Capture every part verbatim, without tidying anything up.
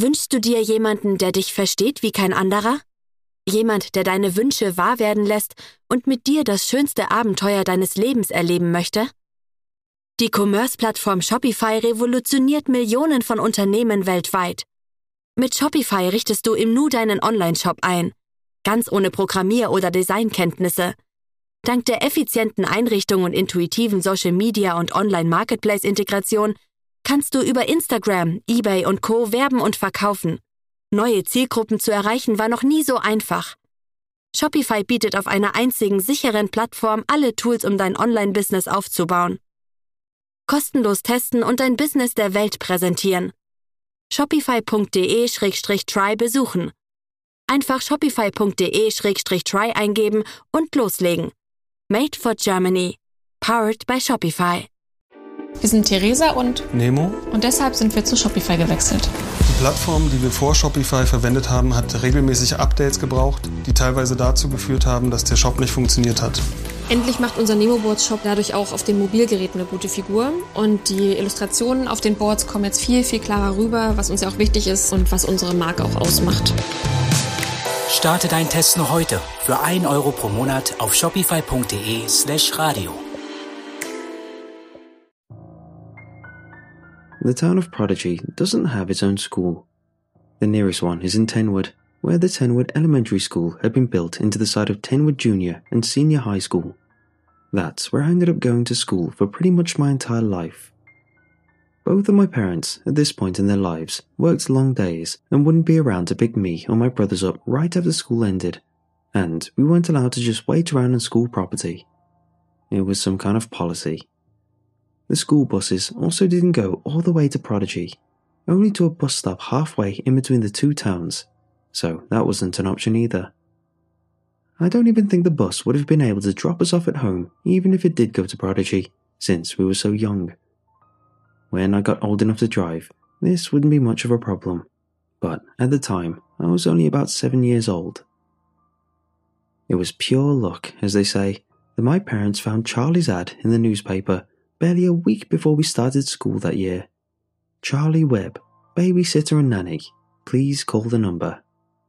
Wünschst du dir jemanden, der dich versteht wie kein anderer? Jemand, der deine Wünsche wahr werden lässt und mit dir das schönste Abenteuer deines Lebens erleben möchte? Die Commerce-Plattform Shopify revolutioniert Millionen von Unternehmen weltweit. Mit Shopify richtest du im Nu deinen Online-Shop ein, ganz ohne Programmier- oder Designkenntnisse. Dank der effizienten Einrichtung und intuitiven Social-Media- und Online-Marketplace-Integration kannst du über Instagram, eBay und Co. werben und verkaufen. Neue Zielgruppen zu erreichen war noch nie so einfach. Shopify bietet auf einer einzigen sicheren Plattform alle Tools, um dein Online-Business aufzubauen. Kostenlos testen und dein Business der Welt präsentieren. Shopify.de Schrägstrich try besuchen. Einfach Shopify.de Schrägstrich try eingeben und loslegen. Made for Germany. Powered by Shopify. Wir sind Theresa und Nemo und deshalb sind wir zu Shopify gewechselt. Die Plattform, die wir vor Shopify verwendet haben, hat regelmäßig Updates gebraucht, die teilweise dazu geführt haben, dass der Shop nicht funktioniert hat. Endlich macht unser Nemo-Boards-Shop dadurch auch auf den Mobilgeräten eine gute Figur und die Illustrationen auf den Boards kommen jetzt viel, viel klarer rüber, was uns ja auch wichtig ist und was unsere Marke auch ausmacht. Starte deinen Test noch heute für ein Euro pro Monat auf shopify.de slash radio. The town of Prodigy doesn't have its own school. The nearest one is in Tenwood, where the Tenwood Elementary School had been built into the side of Tenwood Junior and Senior High School. That's where I ended up going to school for pretty much my entire life. Both of my parents, at this point in their lives, worked long days and wouldn't be around to pick me or my brothers up right after school ended, and we weren't allowed to just wait around on school property. It was some kind of policy. The school buses also didn't go all the way to Prodigy, only to a bus stop halfway in between the two towns, so that wasn't an option either. I don't even think the bus would have been able to drop us off at home even if it did go to Prodigy, since we were so young. When I got old enough to drive, this wouldn't be much of a problem, but at the time I was only about seven years old. It was pure luck, as they say, that my parents found Charlie's ad in the newspaper barely a week before we started school that year. Charlie Webb, babysitter and nanny, please call the number.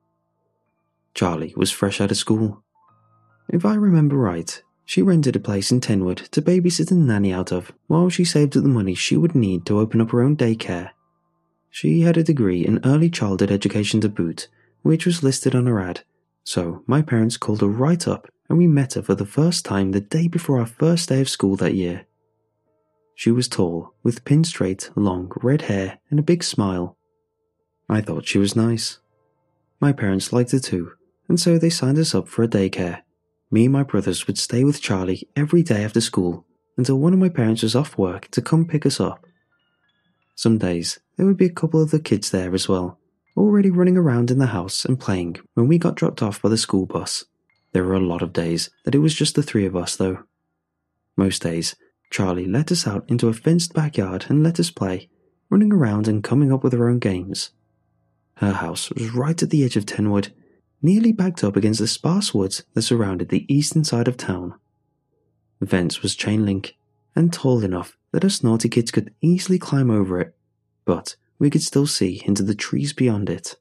Charlie was fresh out of school. If I remember right, she rented a place in Tenwood to babysit and nanny out of while she saved up the money she would need to open up her own daycare. She had a degree in early childhood education to boot, which was listed on her ad, so my parents called her right up and we met her for the first time the day before our first day of school that year. She was tall, with pin-straight, long, red hair and a big smile. I thought she was nice. My parents liked her too, and so they signed us up for a daycare. Me and my brothers would stay with Charlie every day after school until one of my parents was off work to come pick us up. Some days, there would be a couple of the kids there as well, already running around in the house and playing when we got dropped off by the school bus. There were a lot of days that it was just the three of us though. Most days, Charlie let us out into a fenced backyard and let us play, running around and coming up with her own games. Her house was right at the edge of Tenwood, nearly backed up against the sparse woods that surrounded the eastern side of town. The fence was chain link, and tall enough that us naughty kids could easily climb over it, but we could still see into the trees beyond it.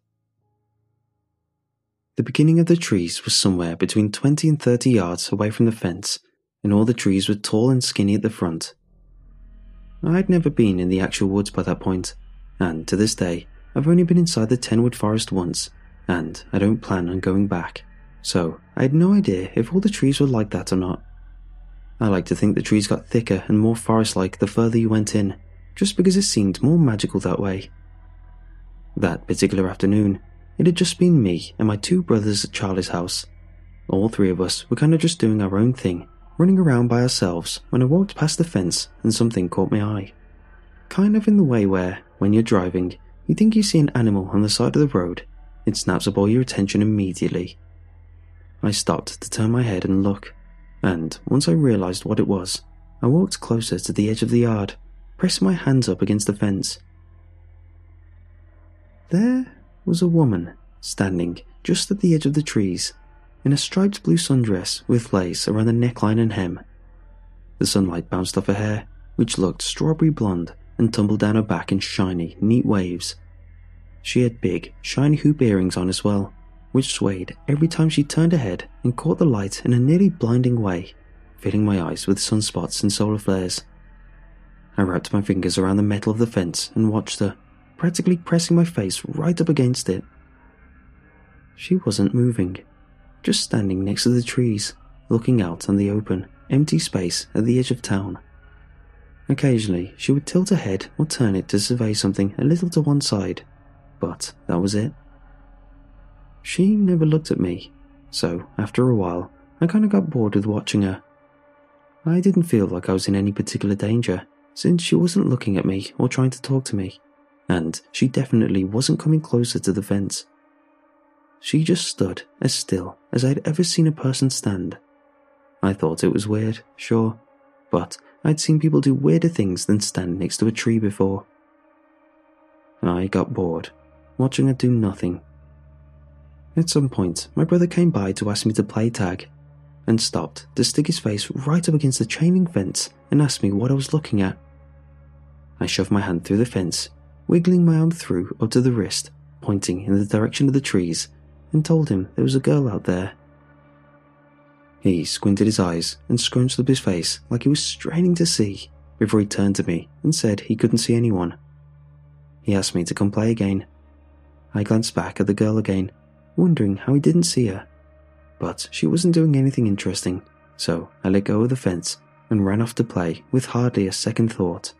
The beginning of the trees was somewhere between twenty and thirty yards away from the fence, and all the trees were tall and skinny at the front. I'd never been in the actual woods by that point, and to this day, I've only been inside the Tenwood Forest once, and I don't plan on going back, so I had no idea if all the trees were like that or not. I like to think the trees got thicker and more forest-like the further you went in, just because it seemed more magical that way. That particular afternoon, it had just been me and my two brothers at Charlie's house. All three of us were kind of just doing our own thing, running around by ourselves when I walked past the fence and something caught my eye. Kind of in the way where, when you're driving, you think you see an animal on the side of the road, it snaps up all your attention immediately. I stopped to turn my head and look, and once I realised what it was, I walked closer to the edge of the yard, pressing my hands up against the fence. There was a woman, standing just at the edge of the trees, in a striped blue sundress with lace around the neckline and hem. The sunlight bounced off her hair, which looked strawberry blonde, and tumbled down her back in shiny, neat waves. She had big, shiny hoop earrings on as well, which swayed every time she turned her head and caught the light in a nearly blinding way, filling my eyes with sunspots and solar flares. I wrapped my fingers around the metal of the fence and watched her, practically pressing my face right up against it. She wasn't moving, just standing next to the trees, looking out on the open, empty space at the edge of town. Occasionally, she would tilt her head or turn it to survey something a little to one side, but that was it. She never looked at me, so after a while, I kinda got bored with watching her. I didn't feel like I was in any particular danger, since she wasn't looking at me or trying to talk to me, and she definitely wasn't coming closer to the fence. She just stood as still as I'd ever seen a person stand. I thought it was weird, sure, but I'd seen people do weirder things than stand next to a tree before. I got bored, watching her do nothing. At some point, my brother came by to ask me to play tag, and stopped to stick his face right up against the chain link fence and ask me what I was looking at. I shoved my hand through the fence, wiggling my arm through up to the wrist, pointing in the direction of the trees, and told him there was a girl out there. He squinted his eyes and scrunched up his face like he was straining to see, before he turned to me and said he couldn't see anyone. He asked me to come play again. I glanced back at the girl again, wondering how he didn't see her, but she wasn't doing anything interesting, so I let go of the fence and ran off to play with hardly a second thought.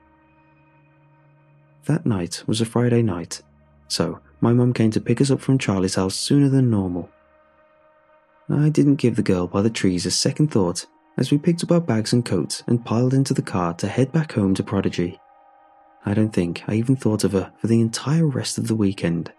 That night was a Friday night, so my mum came to pick us up from Charlie's house sooner than normal. I didn't give the girl by the trees a second thought as we picked up our bags and coats and piled into the car to head back home to Prodigy. I don't think I even thought of her for the entire rest of the weekend.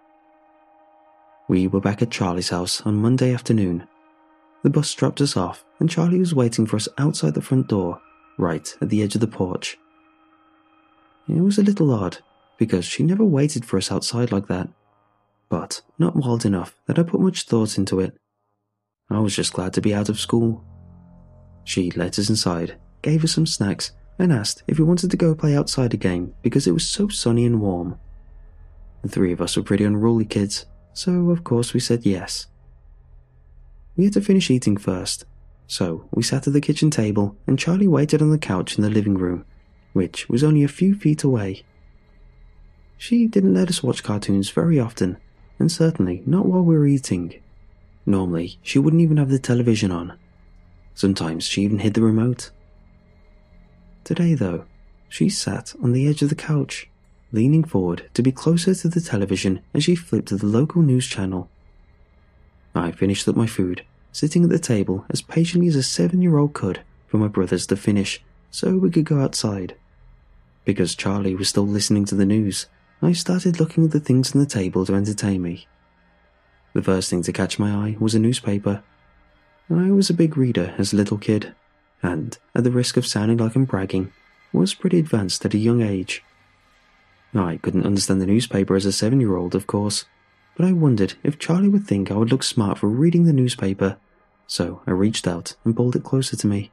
We were back at Charlie's house on Monday afternoon. The bus dropped us off and Charlie was waiting for us outside the front door, right at the edge of the porch. It was a little odd, because she never waited for us outside like that, but not wild enough that I put much thought into it. I was just glad to be out of school. She let us inside, gave us some snacks, and asked if we wanted to go play outside again because it was so sunny and warm. The three of us were pretty unruly kids, so of course we said yes. We had to finish eating first, so we sat at the kitchen table and Charlie waited on the couch in the living room, which was only a few feet away. She didn't let us watch cartoons very often, and certainly not while we were eating. Normally, she wouldn't even have the television on. Sometimes she even hid the remote. Today, though, she sat on the edge of the couch, leaning forward to be closer to the television as she flipped to the local news channel. I finished up my food, sitting at the table as patiently as a seven-year-old could for my brothers to finish so we could go outside. Because Charlie was still listening to the news, I started looking at the things on the table to entertain me. The first thing to catch my eye was a newspaper. I was a big reader as a little kid, and, at the risk of sounding like I'm bragging, was pretty advanced at a young age. I couldn't understand the newspaper as a seven-year-old, of course, but I wondered if Charlie would think I would look smart for reading the newspaper, so I reached out and pulled it closer to me.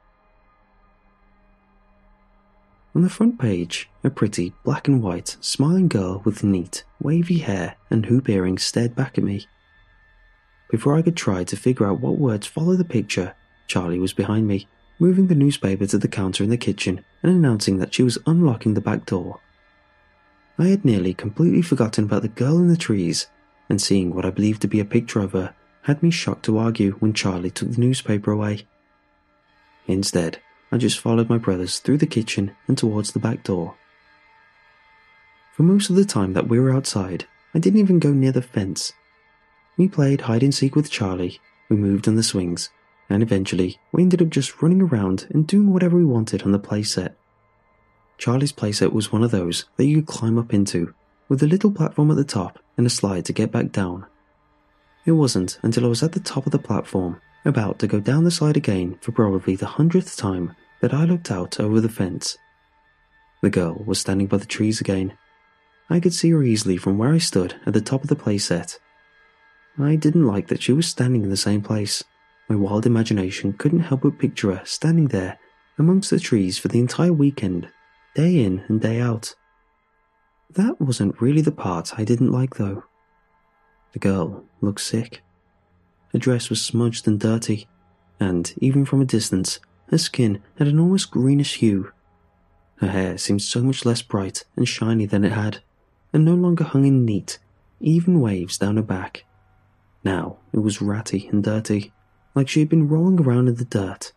On the front page, a pretty black and white, smiling girl with neat, wavy hair and hoop earrings stared back at me. Before I could try to figure out what words followed the picture, Charlie was behind me, moving the newspaper to the counter in the kitchen and announcing that she was unlocking the back door. I had nearly completely forgotten about the girl in the trees, and seeing what I believed to be a picture of her had me shocked to argue when Charlie took the newspaper away. Instead, I just followed my brothers through the kitchen and towards the back door. For most of the time that we were outside, I didn't even go near the fence. We played hide-and-seek with Charlie, we moved on the swings, and eventually we ended up just running around and doing whatever we wanted on the playset. Charlie's playset was one of those that you could climb up into, with a little platform at the top and a slide to get back down. It wasn't until I was at the top of the platform, about to go down the slide again for probably the hundredth time, that I looked out over the fence. The girl was standing by the trees again. I could see her easily from where I stood at the top of the playset. I didn't like that she was standing in the same place. My wild imagination couldn't help but picture her standing there amongst the trees for the entire weekend, day in and day out. That wasn't really the part I didn't like though. The girl looked sick. Her dress was smudged and dirty, and even from a distance, her skin had an almost greenish hue. Her hair seemed so much less bright and shiny than it had, and no longer hung in neat, even waves down her back. Now it was ratty and dirty, like she had been rolling around in the dirt.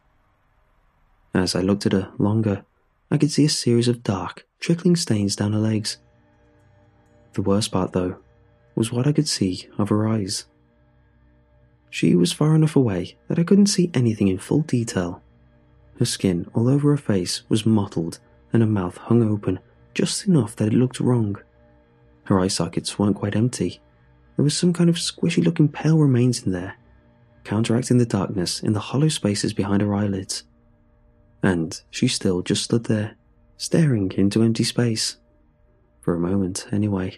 As I looked at her longer, I could see a series of dark, trickling stains down her legs. The worst part, though, was what I could see of her eyes. She was far enough away that I couldn't see anything in full detail. Her skin all over her face was mottled, and her mouth hung open just enough that it looked wrong. Her eye sockets weren't quite empty. There was some kind of squishy-looking pale remains in there, counteracting the darkness in the hollow spaces behind her eyelids. And she still just stood there, staring into empty space. For a moment, anyway.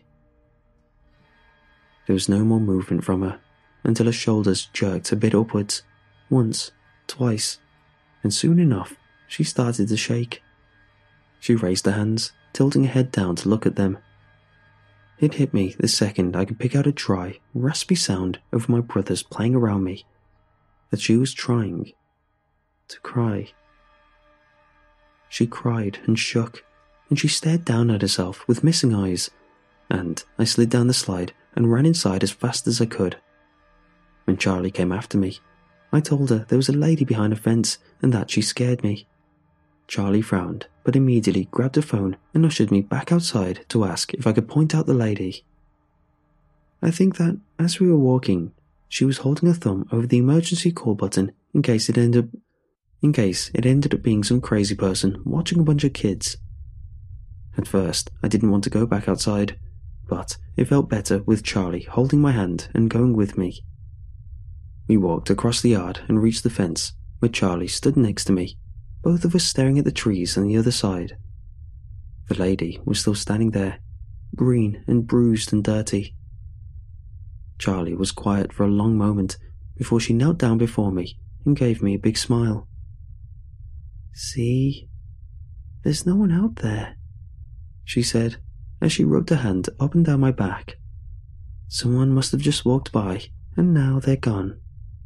There was no more movement from her, until her shoulders jerked a bit upwards, once, twice, and soon enough, she started to shake. She raised her hands, tilting her head down to look at them. It hit me the second I could pick out a dry, raspy sound over my brothers playing around me, that she was trying to cry. She cried and shook, and she stared down at herself with missing eyes, and I slid down the slide and ran inside as fast as I could. When Charlie came after me, I told her there was a lady behind a fence and that she scared me. Charlie frowned, but immediately grabbed her phone and ushered me back outside to ask if I could point out the lady. I think that, as we were walking, she was holding her thumb over the emergency call button in case it ended up, in case it ended up being some crazy person watching a bunch of kids. At first, I didn't want to go back outside, but it felt better with Charlie holding my hand and going with me. We walked across the yard and reached the fence, where Charlie stood next to me, both of us staring at the trees on the other side. The lady was still standing there, green and bruised and dirty. Charlie was quiet for a long moment before she knelt down before me and gave me a big smile. "See? There's no one out there," she said as she rubbed her hand up and down my back. "Someone must have just walked by, and now they're gone."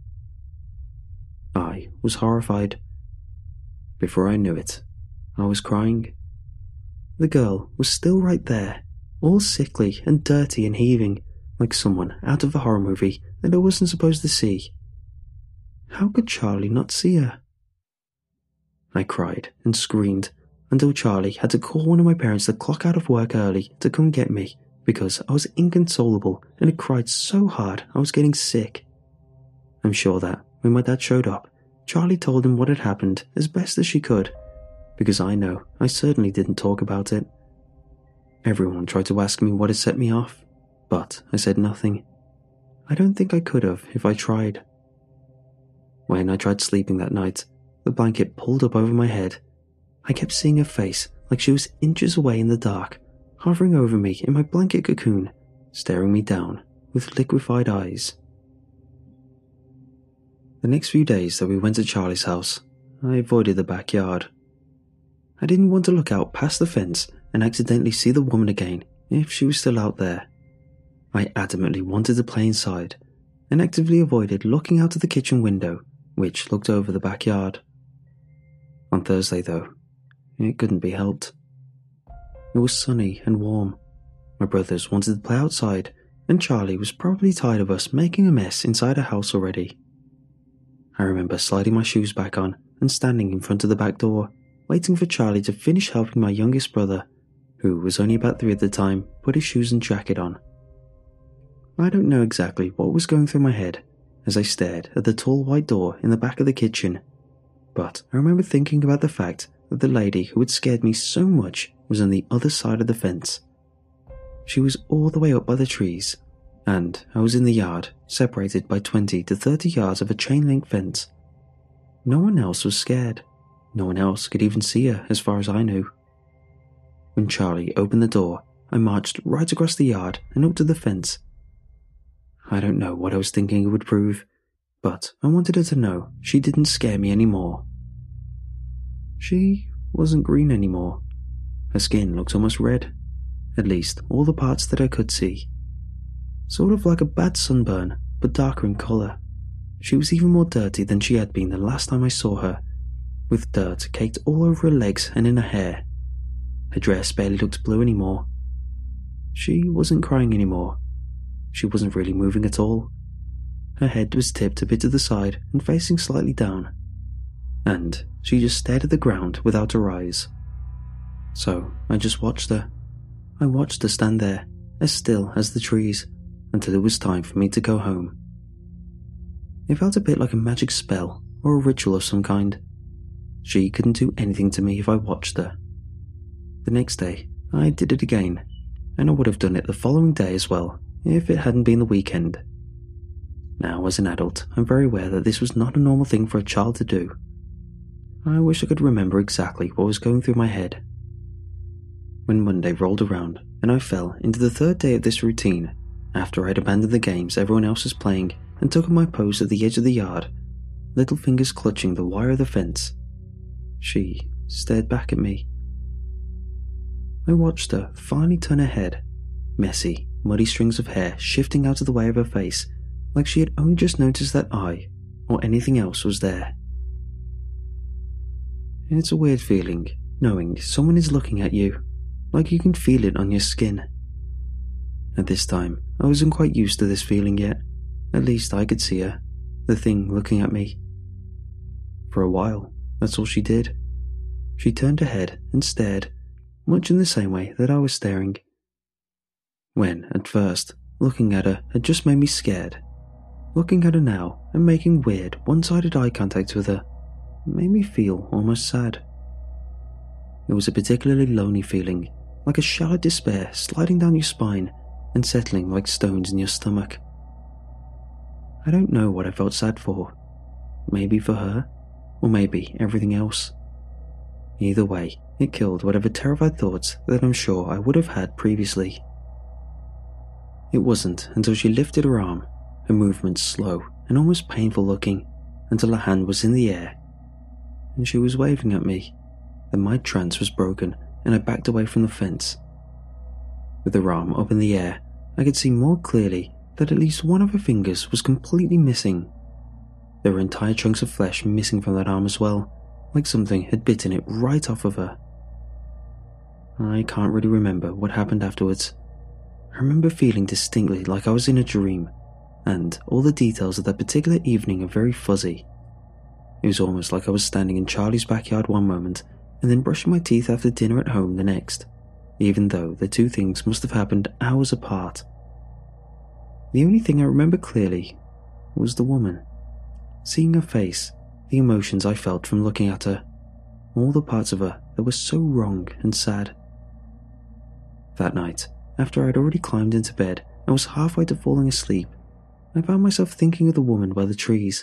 I was horrified. Before I knew it, I was crying. The girl was still right there, all sickly and dirty and heaving, like someone out of a horror movie that I wasn't supposed to see. How could Charlie not see her? I cried and screamed until Charlie had to call one of my parents to clock out of work early to come get me because I was inconsolable and had cried so hard I was getting sick. I'm sure that when my dad showed up, Charlie told him what had happened as best as she could, because I know I certainly didn't talk about it. Everyone tried to ask me what had set me off, but I said nothing. I don't think I could have if I tried. When I tried sleeping that night, the blanket pulled up over my head. I kept seeing her face like she was inches away in the dark, hovering over me in my blanket cocoon, staring me down with liquefied eyes. The next few days that we went to Charlie's house, I avoided the backyard. I didn't want to look out past the fence and accidentally see the woman again if she was still out there. I adamantly wanted to play inside and actively avoided looking out of the kitchen window, which looked over the backyard. On Thursday, though, it couldn't be helped. It was sunny and warm. My brothers wanted to play outside, and Charlie was probably tired of us making a mess inside her house already. I remember sliding my shoes back on and standing in front of the back door, waiting for Charlie to finish helping my youngest brother, who was only about three at the time, put his shoes and jacket on. I don't know exactly what was going through my head as I stared at the tall white door in the back of the kitchen, but I remember thinking about the fact that the lady who had scared me so much was on the other side of the fence. She was all the way up by the trees, and I was in the yard, separated by twenty to thirty yards of a chain-link fence. No one else was scared. No one else could even see her, as far as I knew. When Charlie opened the door, I marched right across the yard and up to the fence. I don't know what I was thinking it would prove, but I wanted her to know she didn't scare me anymore. She wasn't green anymore. Her skin looked almost red, At least, all the parts that I could see. Sort of like a bad sunburn, but darker in colour. She was even more dirty than she had been the last time I saw her, with dirt caked all over her legs and in her hair. Her dress barely looked blue anymore. She wasn't crying anymore. She wasn't really moving at all. Her head was tipped a bit to the side and facing slightly down, and she just stared at the ground without her eyes. So I just watched her. I watched her stand there, as still as the trees, until it was time for me to go home. It felt a bit like a magic spell or a ritual of some kind. She couldn't do anything to me if I watched her. The next day, I did it again, and I would have done it the following day as well if it hadn't been the weekend. Now, as an adult, I'm very aware that this was not a normal thing for a child to do. I wish I could remember exactly what was going through my head. When Monday rolled around and I fell into the third day of this routine, after I'd abandoned the games everyone else was playing and took up my post at the edge of the yard, little fingers clutching the wire of the fence, she stared back at me. I watched her finally turn her head, messy, muddy strings of hair shifting out of the way of her face, like she had only just noticed that I, or anything else, was there. It's a weird feeling, knowing someone is looking at you, like you can feel it on your skin. At this time, I wasn't quite used to this feeling yet. At least I could see her, the thing looking at me. For a while, that's all she did. She turned her head and stared, much in the same way that I was staring. When, at first, looking at her had just made me scared, looking at her now and making weird, one-sided eye contact with her made me feel almost sad. It was a particularly lonely feeling, like a shallow despair sliding down your spine and settling like stones in your stomach. I don't know what I felt sad for. Maybe for her, or maybe everything else. Either way, it killed whatever terrified thoughts that I'm sure I would have had previously. It wasn't until she lifted her arm, her movements slow and almost painful looking, until her hand was in the air, and she was waving at me, that my trance was broken and I backed away from the fence. With her arm up in the air, I could see more clearly that at least one of her fingers was completely missing. There were entire chunks of flesh missing from that arm as well, like something had bitten it right off of her. I can't really remember what happened afterwards. I remember feeling distinctly like I was in a dream, and all the details of that particular evening are very fuzzy. It was almost like I was standing in Charlie's backyard one moment and then brushing my teeth after dinner at home the next, even though the two things must have happened hours apart. The only thing I remember clearly was the woman. Seeing her face, the emotions I felt from looking at her, all the parts of her that were so wrong and sad. That night, after I had already climbed into bed and was halfway to falling asleep, I found myself thinking of the woman by the trees.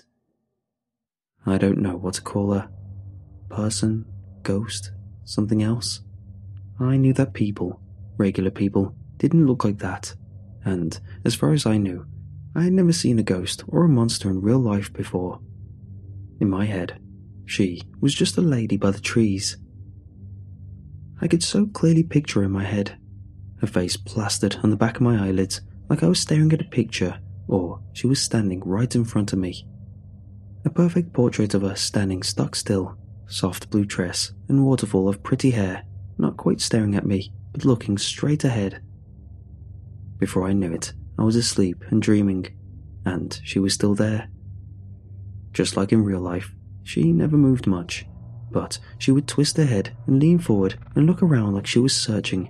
I don't know what to call her. Person, ghost, something else. I knew that people, regular people, didn't look like that, and, as far as I knew, I had never seen a ghost or a monster in real life before. In my head, she was just a lady by the trees. I could so clearly picture her in my head, her face plastered on the back of my eyelids like I was staring at a picture, or she was standing right in front of me. A perfect portrait of her standing stock still, soft blue dress and waterfall of pretty hair, not quite staring at me, but looking straight ahead. Before I knew it, I was asleep and dreaming, and she was still there. Just like in real life, she never moved much, but she would twist her head and lean forward and look around like she was searching.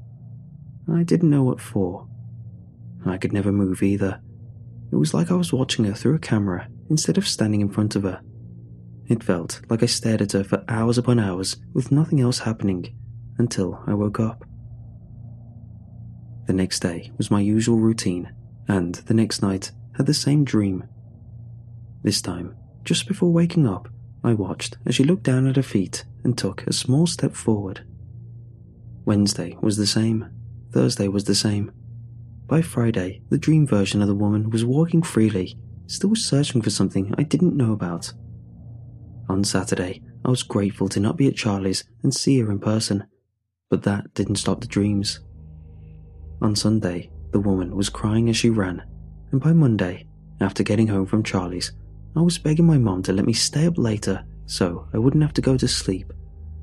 I didn't know what for. I could never move either. It was like I was watching her through a camera instead of standing in front of her. It felt like I stared at her for hours upon hours with nothing else happening, until I woke up. The next day was my usual routine, and the next night had the same dream. This time, just before waking up, I watched as she looked down at her feet and took a small step forward. Wednesday was the same. Thursday was the same. By Friday, the dream version of the woman was walking freely, still searching for something I didn't know about. On Saturday, I was grateful to not be at Charlie's and see her in person, but that didn't stop the dreams. On Sunday, the woman was crying as she ran, and by Monday, after getting home from Charlie's, I was begging my mom to let me stay up later so I wouldn't have to go to sleep.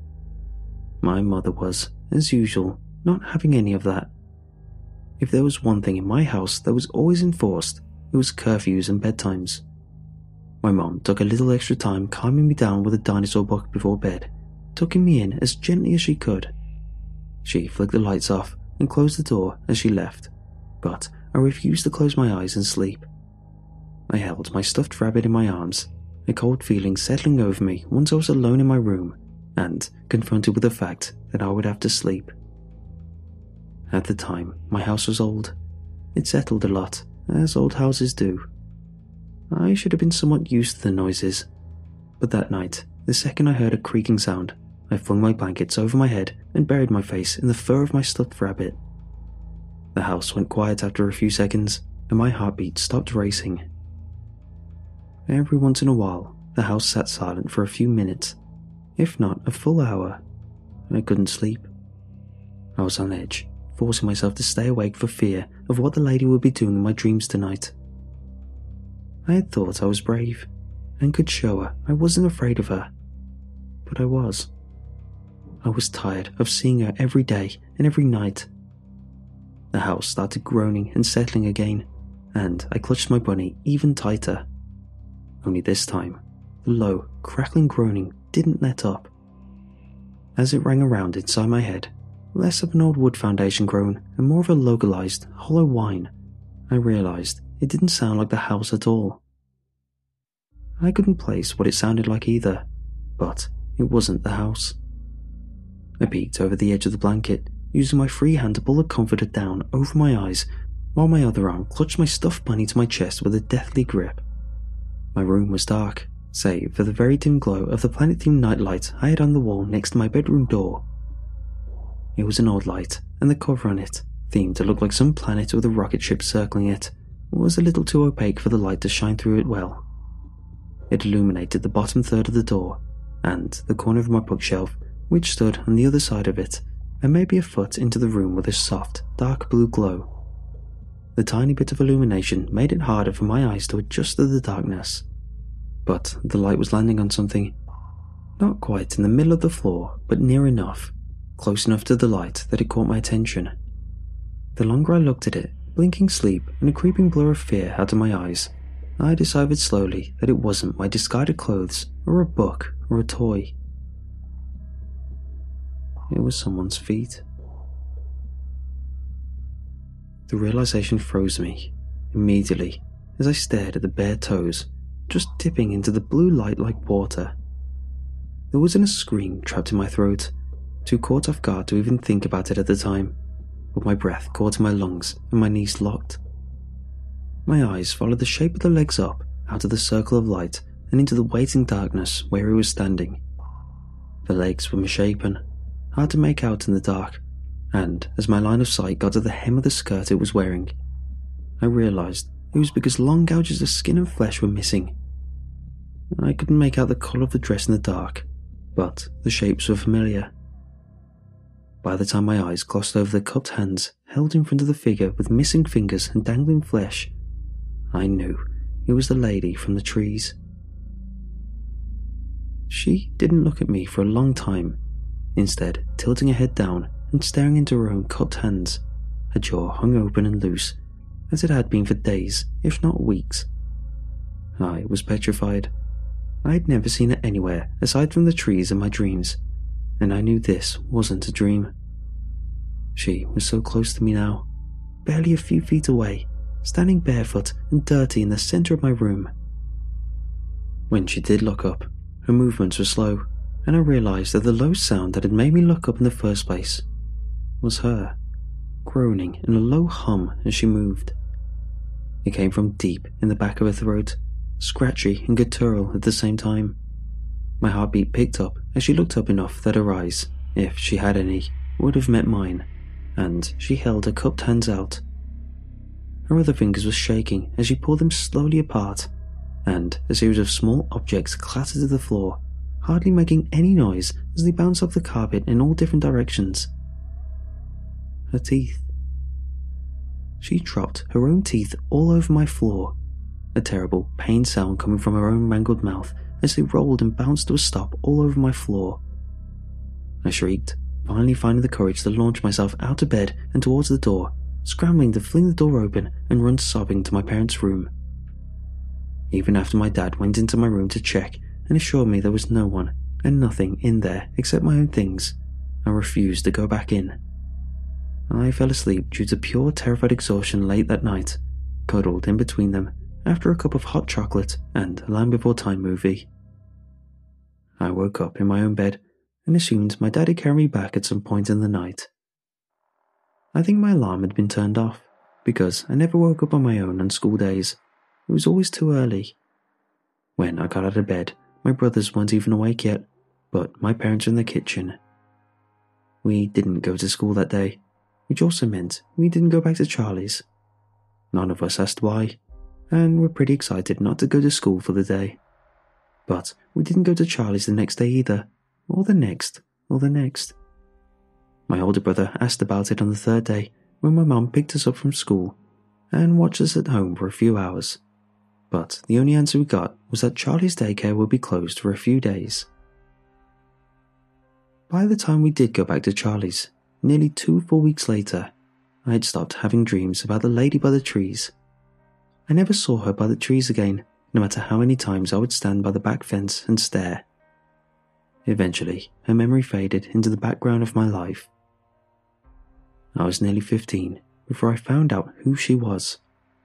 My mother was, as usual, not having any of that. If there was one thing in my house that was always enforced, it was curfews and bedtimes. My mom took a little extra time calming me down with a dinosaur book before bed, tucking me in as gently as she could. She flicked the lights off and closed the door as she left, but I refused to close my eyes and sleep. I held my stuffed rabbit in my arms, a cold feeling settling over me once I was alone in my room and confronted with the fact that I would have to sleep. At the time, my house was old. It settled a lot, as old houses do. I should have been somewhat used to the noises, but that night, the second I heard a creaking sound, I flung my blankets over my head and buried my face in the fur of my stuffed rabbit. The house went quiet after a few seconds, and my heartbeat stopped racing. Every once in a while, the house sat silent for a few minutes, if not a full hour. I couldn't sleep. I was on edge, forcing myself to stay awake for fear of what the lady would be doing in my dreams tonight. I had thought I was brave, and could show her I wasn't afraid of her. But I was. I was tired of seeing her every day and every night. The house started groaning and settling again, and I clutched my bunny even tighter. Only this time, the low, crackling groaning didn't let up. As it rang around inside my head, less of an old wood foundation groan and more of a localized, hollow whine, I realized it didn't sound like the house at all. I couldn't place what it sounded like either, but it wasn't the house. I peeked over the edge of the blanket, using my free hand to pull the comforter down over my eyes, while my other arm clutched my stuffed bunny to my chest with a deathly grip. My room was dark, save for the very dim glow of the planet-themed nightlight I had on the wall next to my bedroom door. It was an odd light, and the cover on it, themed to look like some planet with a rocket ship circling it, was a little too opaque for the light to shine through it well. It illuminated the bottom third of the door, and the corner of my bookshelf, which stood on the other side of it, and maybe a foot into the room with a soft, dark blue glow. The tiny bit of illumination made it harder for my eyes to adjust to the darkness. But the light was landing on something. Not quite in the middle of the floor, but near enough, close enough to the light that it caught my attention. The longer I looked at it, blinking sleep and a creeping blur of fear out of my eyes, I decided slowly that it wasn't my discarded clothes, or a book, or a toy. It was someone's feet. The realization froze me, immediately, as I stared at the bare toes, just dipping into the blue light like water. There wasn't a scream trapped in my throat, too caught off guard to even think about it at the time, but my breath caught in my lungs and my knees locked. My eyes followed the shape of the legs up, out of the circle of light, and into the waiting darkness where he was standing. The legs were misshapen, hard to make out in the dark, and as my line of sight got to the hem of the skirt it was wearing, I realized it was because long gouges of skin and flesh were missing. I couldn't make out the colour of the dress in the dark, but the shapes were familiar. By the time my eyes glossed over the cupped hands held in front of the figure with missing fingers and dangling flesh, I knew it was the lady from the trees. She didn't look at me for a long time, instead tilting her head down and staring into her own cupped hands, her jaw hung open and loose, as it had been for days, if not weeks. I was petrified. I had never seen her anywhere aside from the trees in my dreams, and I knew this wasn't a dream. She was so close to me now, barely a few feet away, standing barefoot and dirty in the center of my room. When she did look up, her movements were slow, and I realized that the low sound that had made me look up in the first place was her, groaning in a low hum as she moved. It came from deep in the back of her throat, scratchy and guttural at the same time. My heartbeat picked up as she looked up enough that her eyes, if she had any, would have met mine, and she held her cupped hands out. Her other fingers were shaking as she pulled them slowly apart, and a series of small objects clattered to the floor, hardly making any noise as they bounced off the carpet in all different directions. Her teeth. she dropped her own teeth all over my floor, a terrible, pained sound coming from her own mangled mouth as they rolled and bounced to a stop all over my floor. I shrieked, finally finding the courage to launch myself out of bed and towards the door, scrambling to fling the door open and run sobbing to my parents' room. Even after my dad went into my room to check and assured me there was no one and nothing in there except my own things, I refused to go back in. I fell asleep due to pure terrified exhaustion late that night, cuddled in between them after a cup of hot chocolate and a Land Before Time movie. I woke up in my own bed and assumed my dad had carried me back at some point in the night. I think my alarm had been turned off, because I never woke up on my own on school days. It was always too early. When I got out of bed, my brothers weren't even awake yet, but my parents were in the kitchen. We didn't go to school that day, which also meant we didn't go back to Charlie's. None of us asked why, and we're pretty excited not to go to school for the day. But we didn't go to Charlie's the next day either, or the next, or the next. My older brother asked about it on the third day when my mum picked us up from school and watched us at home for a few hours. But the only answer we got was that Charlie's daycare would be closed for a few days. By the time we did go back to Charlie's, nearly two full weeks later, I had stopped having dreams about the lady by the trees. I never saw her by the trees again, no matter how many times I would stand by the back fence and stare. Eventually, her memory faded into the background of my life. I was nearly fifteen before I found out who she was.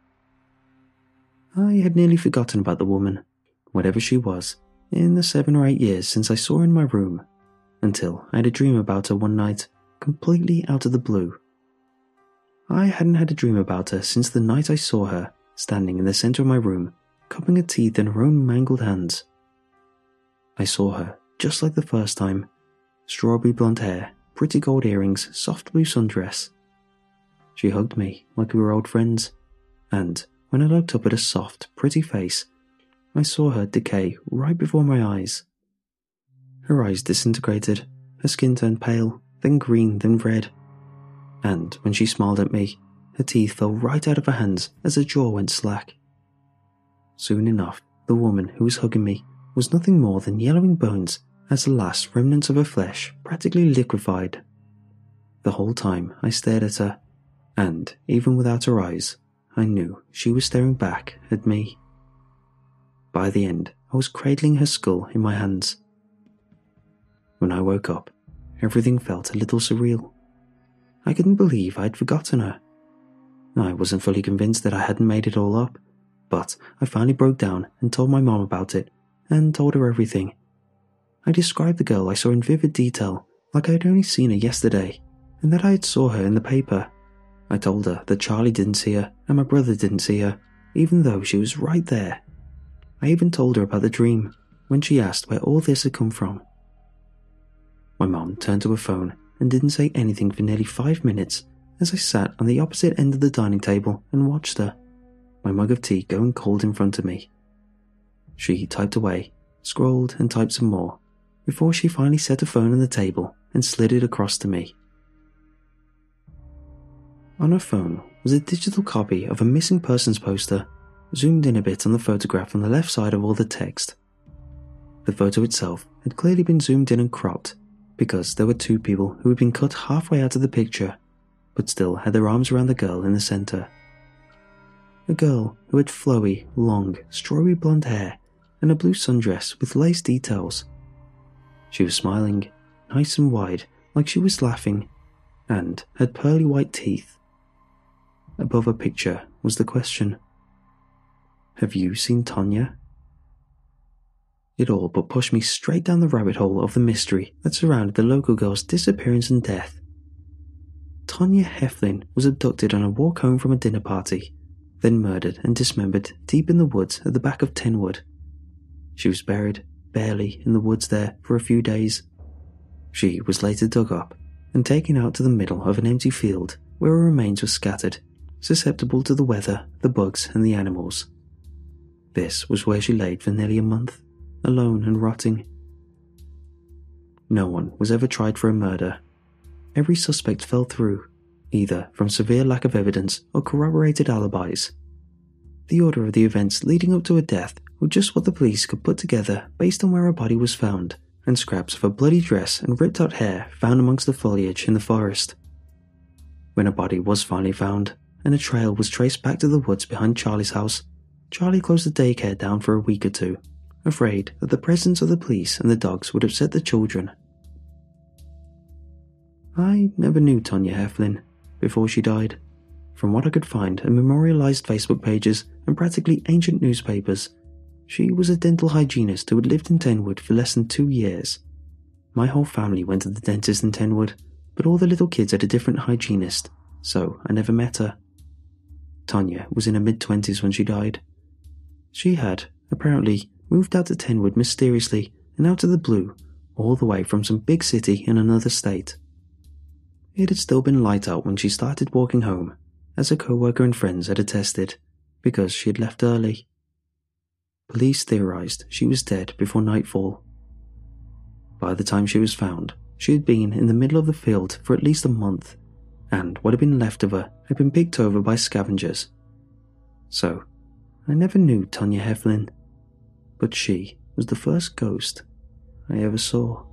I had nearly forgotten about the woman, whatever she was, in the seven or eight years since I saw her in my room, until I had a dream about her one night, completely out of the blue. I hadn't had a dream about her since the night I saw her, standing in the center of my room, cupping her teeth in her own mangled hands. I saw her, just like the first time, strawberry blonde hair, pretty gold earrings, soft blue sundress. She hugged me like we were old friends, and when I looked up at her soft, pretty face, I saw her decay right before my eyes. Her eyes disintegrated, her skin turned pale, then green, then red, and when she smiled at me, her teeth fell right out of her hands as her jaw went slack. Soon enough, the woman who was hugging me was nothing more than yellowing bones as the last remnants of her flesh practically liquefied. The whole time I stared at her, and even without her eyes, I knew she was staring back at me. By the end, I was cradling her skull in my hands. When I woke up, everything felt a little surreal. I couldn't believe I'd forgotten her. I wasn't fully convinced that I hadn't made it all up, but I finally broke down and told my mom about it, and told her everything. I described the girl I saw in vivid detail, like I had only seen her yesterday, and that I had saw her in the paper. I told her that Charlie didn't see her, and my brother didn't see her, even though she was right there. I even told her about the dream, when she asked where all this had come from. My mom turned to her phone and didn't say anything for nearly five minutes as I sat on the opposite end of the dining table and watched her, my mug of tea going cold in front of me. She typed away, scrolled and typed some more, before she finally set her phone on the table and slid it across to me. On her phone was a digital copy of a missing persons poster, zoomed in a bit on the photograph on the left side of all the text. The photo itself had clearly been zoomed in and cropped, because there were two people who had been cut halfway out of the picture, but still had their arms around the girl in the center. A girl who had flowy, long, strawberry blonde hair and a blue sundress with lace details. She was smiling, nice and wide, like she was laughing, and had pearly white teeth. Above her picture was the question, "Have you seen Tonya?" It all but pushed me straight down the rabbit hole of the mystery that surrounded the local girl's disappearance and death. Tonya Heflin was abducted on a walk home from a dinner party, then murdered and dismembered deep in the woods at the back of Tenwood. She was buried, barely, in the woods there for a few days. She was later dug up and taken out to the middle of an empty field where her remains were scattered, susceptible to the weather, the bugs, and the animals. This was where she laid for nearly a month, alone and rotting. No one was ever tried for a murder. Every suspect fell through, either from severe lack of evidence or corroborated alibis. The order of the events leading up to her death were just what the police could put together based on where her body was found, and scraps of her bloody dress and ripped out hair found amongst the foliage in the forest. When her body was finally found, and a trail was traced back to the woods behind Charlie's house, Charlie closed the daycare down for a week or two, afraid that the presence of the police and the dogs would upset the children. I never knew Tonya Heflin before she died. From what I could find in memorialized Facebook pages and practically ancient newspapers, she was a dental hygienist who had lived in Tenwood for less than two years. My whole family went to the dentist in Tenwood, but all the little kids had a different hygienist, so I never met her. Tonya was in her mid-twenties when she died. She had, apparently, moved out to Tenwood mysteriously and out of the blue, all the way from some big city in another state. It had still been light out when she started walking home, as her co-worker and friends had attested, because she had left early. Police theorized she was dead before nightfall. By the time she was found, she had been in the middle of the field for at least a month, and what had been left of her had been picked over by scavengers. So, I never knew Tonya Heflin, but she was the first ghost I ever saw.